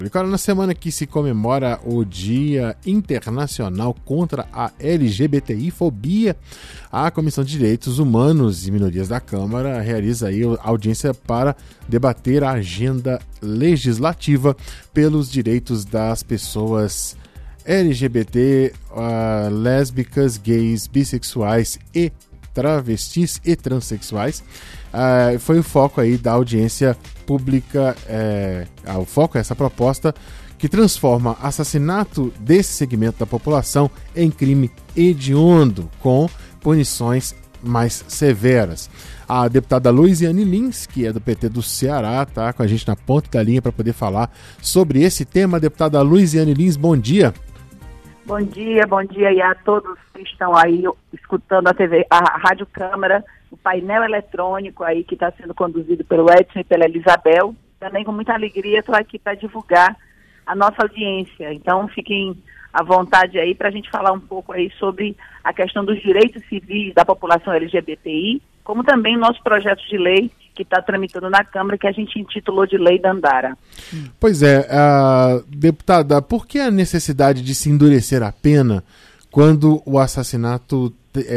Agora, na semana que se comemora o Dia Internacional contra a LGBTI-fobia, a Comissão de Direitos Humanos e Minorias da Câmara realiza aí a audiência para debater a agenda legislativa pelos direitos das pessoas LGBT, lésbicas, gays, bissexuais e travestis e transexuais. Foi o foco aí da audiência pública, o foco é essa proposta que transforma assassinato desse segmento da população em crime hediondo, com punições mais severas. A deputada Luiziane Lins, que é do PT do Ceará, está com a gente na ponta da linha para poder falar sobre esse tema. Deputada Luiziane Lins, bom dia. Bom dia aí a todos que estão aí escutando a Rádio Câmara, o painel eletrônico aí que está sendo conduzido pelo Edson e pela Elisabel. Também com muita alegria estou aqui para divulgar a nossa audiência. Então fiquem à vontade aí para a gente falar um pouco aí sobre a questão dos direitos civis da população LGBTI, como também o nosso projeto de lei que está tramitando na Câmara, que a gente intitulou de Lei Dandara. Pois é, deputada, por que a necessidade de se endurecer a pena quando o assassinato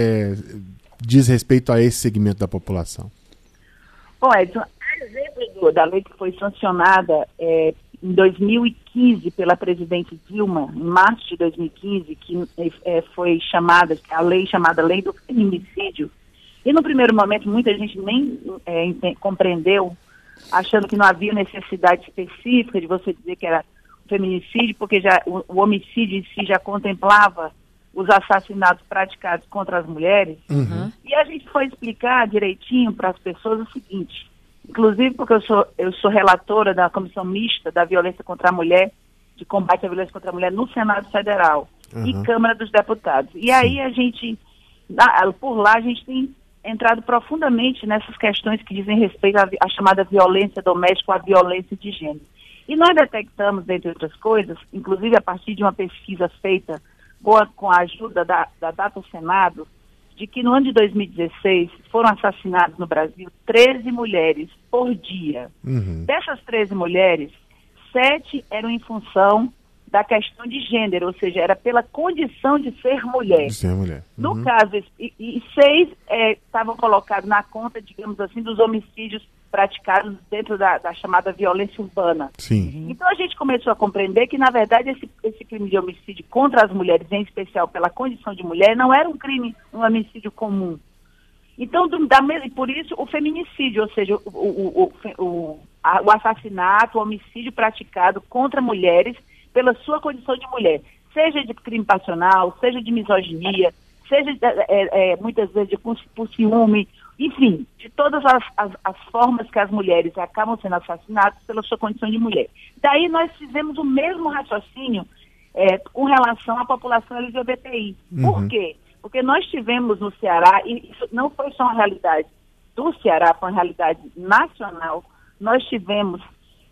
diz respeito a esse segmento da população? Bom, Edson, a exemplo da lei que foi sancionada em 2015 pela presidente Dilma, em março de 2015, que foi chamada, a lei chamada Lei do Feminicídio, e no primeiro momento muita gente nem compreendeu, achando que não havia necessidade específica de você dizer que era feminicídio, porque já o homicídio em si já contemplava os assassinatos praticados contra as mulheres. Uhum. E a gente foi explicar direitinho para as pessoas o seguinte, inclusive porque eu sou relatora da Comissão Mista da Violência contra a Mulher, de combate à violência contra a mulher no Senado Federal e Câmara dos Deputados. E aí a gente, por lá, a gente tem entrado profundamente nessas questões que dizem respeito à chamada violência doméstica ou à violência de gênero. E nós detectamos, entre outras coisas, inclusive a partir de uma pesquisa feita com a ajuda da Data Senado, de que no ano de 2016 foram assassinadas no Brasil 13 mulheres por dia. Uhum. Dessas 13 mulheres, 7 eram em função da questão de gênero, ou seja, era pela condição de ser mulher. De ser mulher. Uhum. No caso, e 6 estavam colocados na conta, digamos assim, dos homicídios praticados dentro da chamada violência urbana. Sim. Então a gente começou a compreender que, na verdade, esse crime de homicídio contra as mulheres, em especial pela condição de mulher, não era um homicídio comum. Então, por isso, o feminicídio, ou seja, o assassinato, o homicídio praticado contra mulheres pela sua condição de mulher, seja de crime passional, seja de misoginia, seja muitas vezes por ciúme, enfim, de todas as formas que as mulheres acabam sendo assassinadas pela sua condição de mulher. Daí nós fizemos o mesmo raciocínio com relação à população LGBTI. Por quê? Porque nós tivemos no Ceará, e isso não foi só uma realidade do Ceará, foi uma realidade nacional, nós tivemos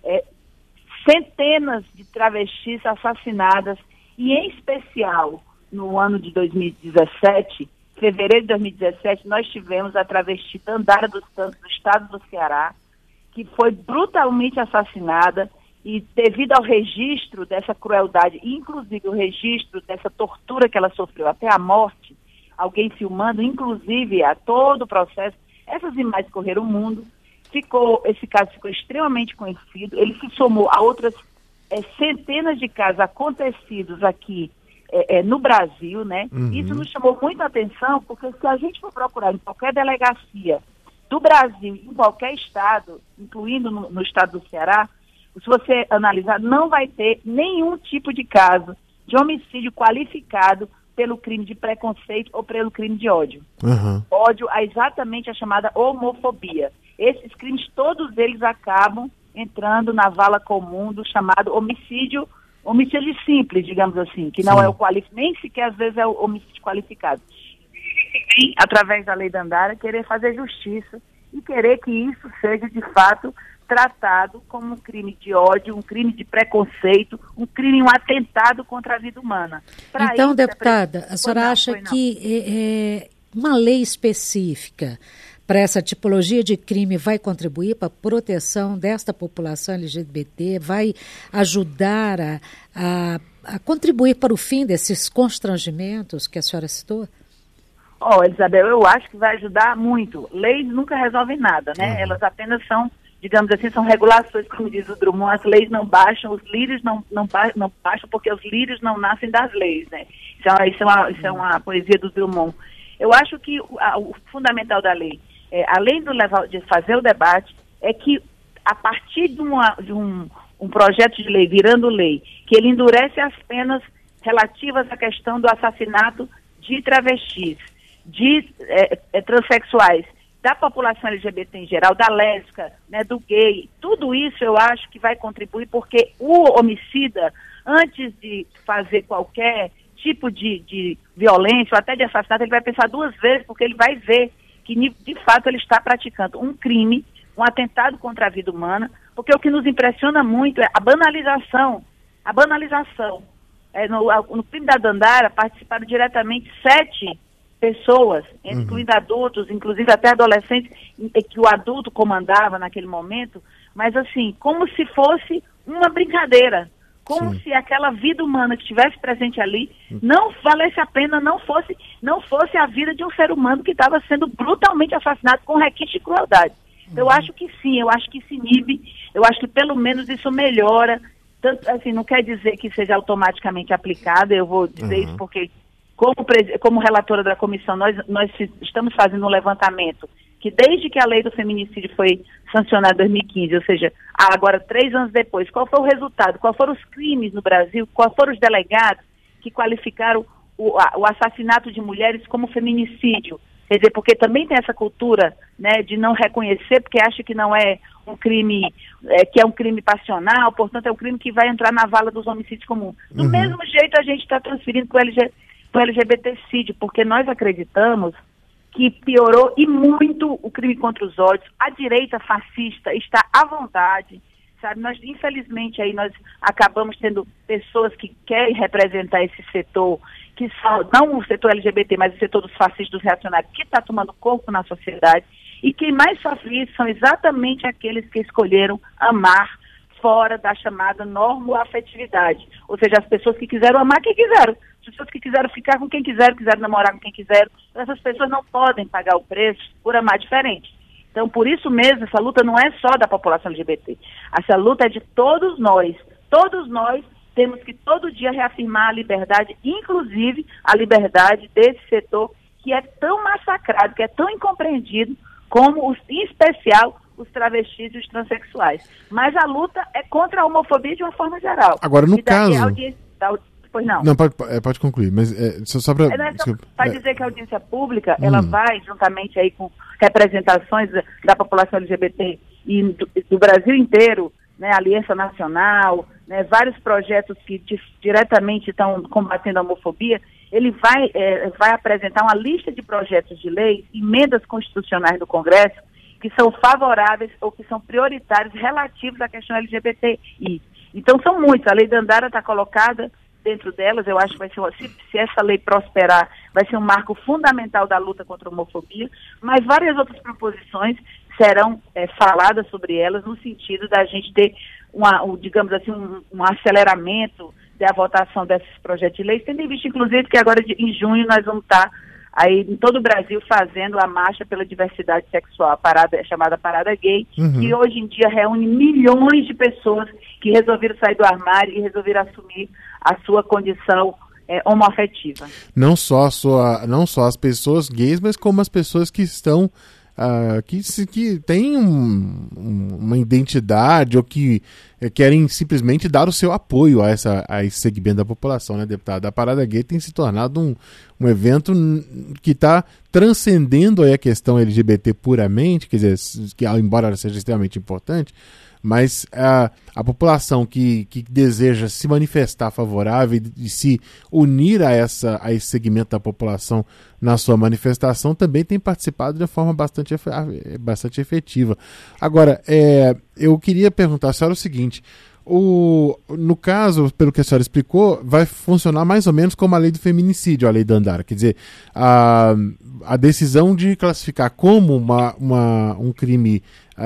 centenas de travestis assassinadas, e em especial no ano de 2017, fevereiro de 2017, nós tivemos a travesti Dandara dos Santos, do estado do Ceará, que foi brutalmente assassinada, e devido ao registro dessa crueldade, inclusive o registro dessa tortura que ela sofreu até a morte, alguém filmando, inclusive a todo o processo, essas imagens correram o mundo, esse caso ficou extremamente conhecido, ele se somou a outras centenas de casos acontecidos aqui no Brasil, né? Uhum. Isso nos chamou muita atenção, porque se a gente for procurar em qualquer delegacia do Brasil, em qualquer estado, incluindo no estado do Ceará, se você analisar, não vai ter nenhum tipo de caso de homicídio qualificado pelo crime de preconceito ou pelo crime de ódio. Uhum. Ódio é exatamente a chamada homofobia. Esses crimes, todos eles acabam entrando na vala comum do chamado homicídio simples, digamos assim, que não é o nem sequer às vezes é o homicídio qualificado. E, através da Lei Dandara, querer fazer justiça e querer que isso seja, de fato, tratado como um crime de ódio, um crime de preconceito, um atentado contra a vida humana. Então, isso, deputada, a senhora acha que uma lei específica para essa tipologia de crime vai contribuir para a proteção desta população LGBT, vai ajudar a contribuir para o fim desses constrangimentos que a senhora citou? Isabel, eu acho que vai ajudar muito. Leis nunca resolvem nada, né? Elas apenas são, digamos assim, são regulações, como diz o Drummond, as leis não baixam, os lírios não baixam porque os lírios não nascem das leis, né? Isso é uma poesia do Drummond. Eu acho que o fundamental da lei, além de fazer o debate, é que a partir de um projeto de lei, virando lei, que ele endurece as penas relativas à questão do assassinato de travestis, de transexuais, da população LGBT em geral, da lésbica, né, do gay, tudo isso eu acho que vai contribuir, porque o homicida, antes de fazer qualquer tipo de violência ou até de assassinato, ele vai pensar duas vezes, porque ele vai ver que de fato ele está praticando um crime, um atentado contra a vida humana, porque o que nos impressiona muito é a banalização. A banalização. No crime da Dandara participaram diretamente 7 pessoas, incluindo adultos, inclusive até adolescentes, que o adulto comandava naquele momento, mas assim, como se fosse uma brincadeira, como se aquela vida humana que estivesse presente ali não valesse a pena, não fosse a vida de um ser humano que estava sendo brutalmente assassinado com requinte de crueldade. Eu acho que sim, eu acho que isso inibe, eu acho que pelo menos isso melhora, tanto, assim, não quer dizer que seja automaticamente aplicado, eu vou dizer isso porque como relatora da comissão, nós estamos fazendo um levantamento que desde que a lei do feminicídio foi sancionada em 2015, ou seja, agora 3 anos depois, qual foi o resultado? Quais foram os crimes no Brasil? Quais foram os delegados que qualificaram o assassinato de mulheres como feminicídio? Quer dizer, porque também tem essa cultura, né, de não reconhecer, porque acha que não é um crime, que é um crime passional, portanto é um crime que vai entrar na vala dos homicídios comuns. Do mesmo jeito a gente está transferindo para o LGBTcídio, porque nós acreditamos que piorou e muito o crime contra os olhos. A direita fascista está à vontade, sabe? Nós, infelizmente, aí nós acabamos tendo pessoas que querem representar esse setor, que são, não o setor LGBT, mas o setor dos fascistas, dos reacionários, que está tomando corpo na sociedade, e quem mais sofre isso são exatamente aqueles que escolheram amar fora da chamada normoafetividade, ou seja, as pessoas que quiseram amar quem quiseram, as pessoas que quiseram ficar com quem quiseram namorar com quem quiseram, essas pessoas não podem pagar o preço por amar diferente. Então, por isso mesmo, essa luta não é só da população LGBT, essa luta é de todos nós temos que todo dia reafirmar a liberdade, inclusive a liberdade desse setor que é tão massacrado, que é tão incompreendido, como, em especial, os travestis e os transexuais. Mas a luta é contra a homofobia de uma forma geral. Agora, no caso... Pois não. Não, pode concluir, mas só para... Para dizer que a audiência pública, ela vai, juntamente aí com representações da população LGBT e do Brasil inteiro, né, Aliança Nacional, né, vários projetos que diretamente estão combatendo a homofobia, ele vai apresentar uma lista de projetos de lei, emendas constitucionais do Congresso, que são favoráveis ou que são prioritários relativos à questão LGBTI. Então são muitos, a lei da Dandara está colocada dentro delas, eu acho que vai ser, se essa lei prosperar, vai ser um marco fundamental da luta contra a homofobia, mas várias outras proposições serão faladas sobre elas no sentido da gente ter digamos assim, um aceleramento da votação desses projetos de lei, tendo em vista, inclusive, que agora em junho nós vamos estar aí em todo o Brasil fazendo a marcha pela diversidade sexual, chamada Parada Gay, que hoje em dia reúne milhões de pessoas que resolveram sair do armário e resolveram assumir a sua condição homoafetiva. Não só as pessoas gays, mas como as pessoas que estão que têm uma identidade ou que querem simplesmente dar o seu apoio a esse segmento da população, né, deputada? A Parada Gay tem se tornado um evento que está transcendendo aí a questão LGBT puramente, quer dizer, que embora ela seja extremamente importante, mas a população que deseja se manifestar favorável e se unir a esse segmento da população na sua manifestação também tem participado de uma forma bastante efetiva. Agora, eu queria perguntar à senhora o seguinte: no caso, pelo que a senhora explicou, vai funcionar mais ou menos como a lei do feminicídio, a lei da Dandara. Quer dizer, a decisão de classificar como um crime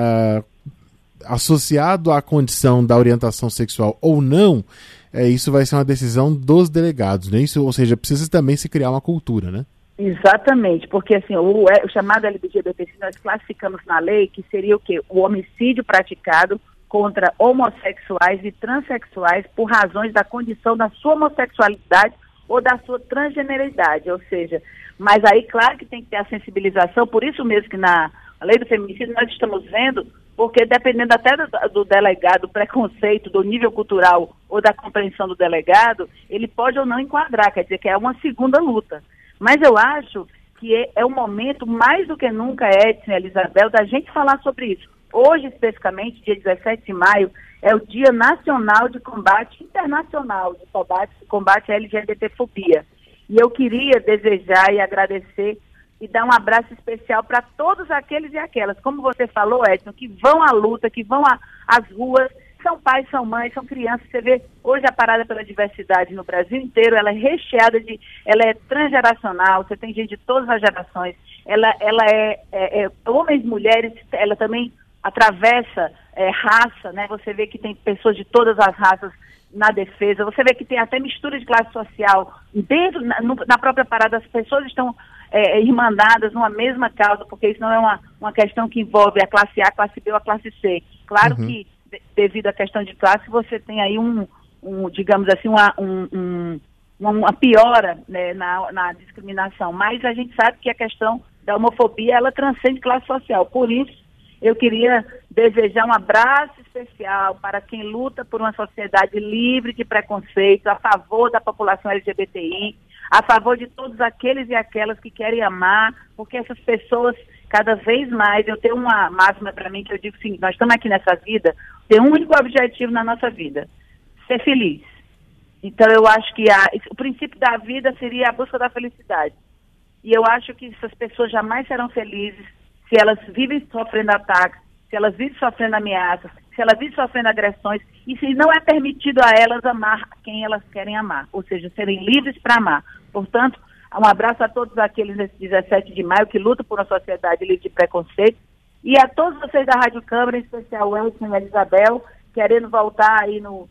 associado à condição da orientação sexual ou não, isso vai ser uma decisão dos delegados, né? Isso, ou seja, precisa também se criar uma cultura, né? Exatamente, porque assim, o chamado LGBT, nós classificamos na lei que seria o quê? O homicídio praticado contra homossexuais e transexuais por razões da condição da sua homossexualidade ou da sua transgeneridade, ou seja, mas aí claro que tem que ter a sensibilização, por isso mesmo que na lei do feminicídio nós estamos vendo, porque dependendo até do delegado, do preconceito, do nível cultural ou da compreensão do delegado, ele pode ou não enquadrar, quer dizer que é uma segunda luta. Mas eu acho que é um momento, mais do que nunca, Edson e Elisabel, da gente falar sobre isso. Hoje, especificamente, dia 17 de maio, é o Dia Nacional de Combate Internacional de Combate à LGBTfobia. E eu queria desejar e agradecer e dar um abraço especial para todos aqueles e aquelas, como você falou, Edson, que vão à luta, que vão às ruas, são pais, são mães, são crianças. Você vê, hoje a Parada pela Diversidade no Brasil inteiro, ela é recheada ela é transgeracional, você tem gente de todas as gerações, ela é homens, mulheres, ela também atravessa raça, né? Você vê que tem pessoas de todas as raças na defesa, você vê que tem até mistura de classe social, dentro, na própria parada, as pessoas estão irmandadas numa mesma causa, porque isso não é uma questão que envolve a classe A, a classe B ou a classe C. Claro que, devido à questão de classe, você tem aí digamos assim, uma piora, né, na discriminação, mas a gente sabe que a questão da homofobia, ela transcende classe social, por isso, eu queria desejar um abraço especial para quem luta por uma sociedade livre de preconceito, a favor da população LGBTI, a favor de todos aqueles e aquelas que querem amar, porque essas pessoas, cada vez mais, eu tenho uma máxima para mim que eu digo assim, nós estamos aqui nessa vida, tem um único objetivo na nossa vida, ser feliz. Então eu acho que o princípio da vida seria a busca da felicidade. E eu acho que essas pessoas jamais serão felizes se elas vivem sofrendo ataques, se elas vivem sofrendo ameaças, se elas vivem sofrendo agressões, e se não é permitido a elas amar quem elas querem amar, ou seja, serem livres para amar. Portanto, um abraço a todos aqueles nesse 17 de maio que lutam por uma sociedade livre de preconceito, e a todos vocês da Rádio Câmara, em especial o Edson e a Elisabel, querendo voltar aí no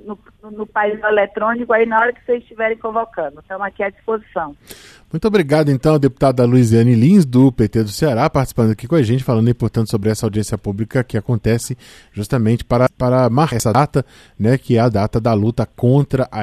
país eletrônico, aí na hora que vocês estiverem convocando. Estamos aqui à disposição. Muito obrigado, então, a deputada Luiziane Lins, do PT do Ceará, participando aqui com a gente, falando, portanto, sobre essa audiência pública que acontece justamente para marcar essa data, né, que é a data da luta contra a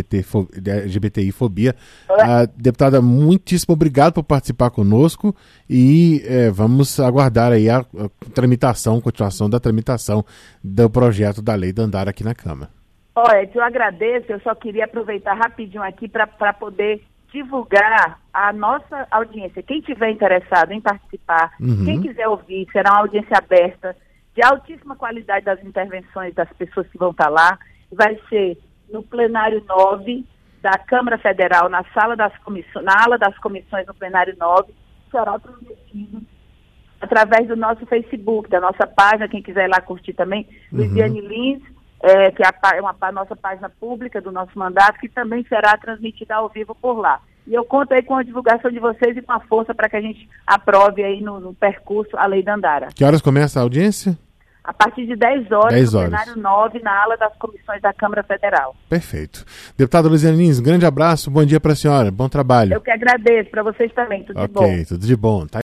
LGBTI-fobia. Deputada, muitíssimo obrigado por participar conosco e vamos aguardar aí a continuação da tramitação do projeto da Lei Dandara aqui na Câmara. Olha, eu agradeço, eu só queria aproveitar rapidinho aqui para poder divulgar a nossa audiência. Quem tiver interessado em participar, quem quiser ouvir, será uma audiência aberta, de altíssima qualidade das intervenções das pessoas que vão estar lá. Vai ser no plenário 9 da Câmara Federal, na ala das comissões no plenário 9, será transmitido através do nosso Facebook, da nossa página, quem quiser ir lá curtir também, Luiziane Lins, que é a nossa página pública do nosso mandato, que também será transmitida ao vivo por lá. E eu conto aí com a divulgação de vocês e com a força para que a gente aprove aí no percurso a Lei Dandara. Que horas começa a audiência? A partir de 10 horas, no plenário 9, na ala das comissões da Câmara Federal. Perfeito. Deputada Luiziane Lins, grande abraço, bom dia para a senhora, bom trabalho. Eu que agradeço, para vocês também, tudo de bom. Ok, tudo de bom. Tá.